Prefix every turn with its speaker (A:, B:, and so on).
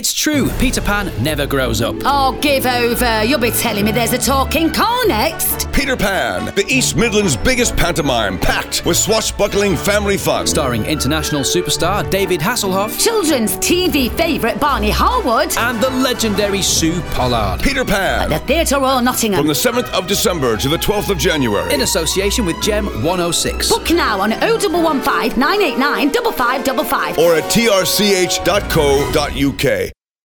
A: It's true, Peter Pan never grows up.
B: Oh, give over. You'll be telling me there's a talking car next.
C: Peter Pan, the East Midlands' biggest pantomime, packed with swashbuckling family fun.
A: Starring international superstar David Hasselhoff.
B: Children's TV favourite Barney Harwood.
A: And the legendary Sue Pollard.
C: Peter Pan.
B: At the Theatre Royal Nottingham.
C: From the 7th of December to the 12th of January.
A: In association with Gem 106.
B: Book now on 0115 989 5555.
C: Or at trch.co.uk.